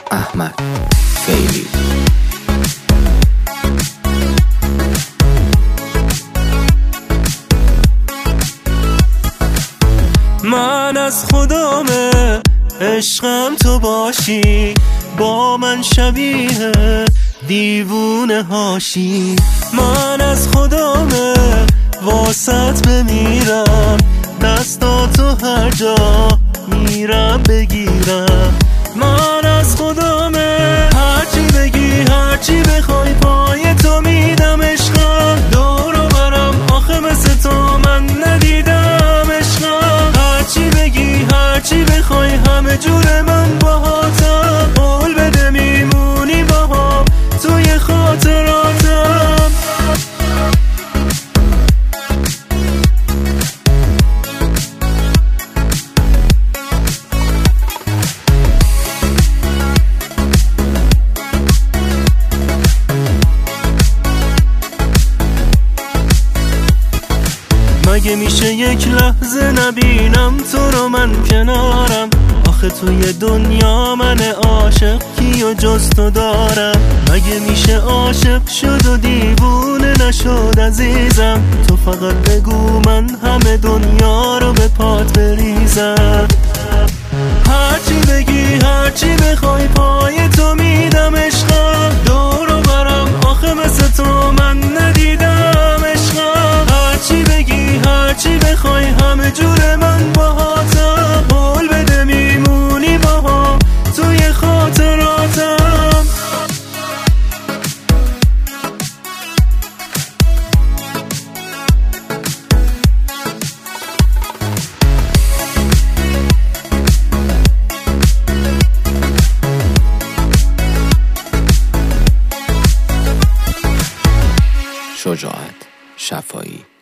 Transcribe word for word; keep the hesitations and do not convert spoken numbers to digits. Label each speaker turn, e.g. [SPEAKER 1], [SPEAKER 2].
[SPEAKER 1] احمد فیلی.
[SPEAKER 2] من از خدامه عشقم تو باشی، با من شبیه دیوونه هاشی. من از خدامه واسط بمیرم، دستاتو هر جا میرم بگیرم. من از خدامه هرچی بگی هرچی بخوای پای تو میدم. عشقم دورو برم آخه مثل تو من ندیدم. عشقم هرچی بگی هرچی بخوای همه جور من باهاتم. قول بده میمونی باهام توی خاطراتم. مگه میشه یک لحظه نبینم تو رو من کنارم؟ آخه توی دنیا من عاشق کیو جز تو دارم؟ مگه میشه عاشق شد و دیوونه نشد عزیزم؟ تو فقط بگو من همه دنیا رو به پات بریزم. هرچی بگی هرچی بخوای پای تو میدم. عشقم دورو برم آخه مثل تو من ندیدم. عشقم هرچی بگی هرچی بخوای همه جور من باهاتم. قول بده میمونی باهام توی خاطراتم.
[SPEAKER 1] شجاعت شفایی.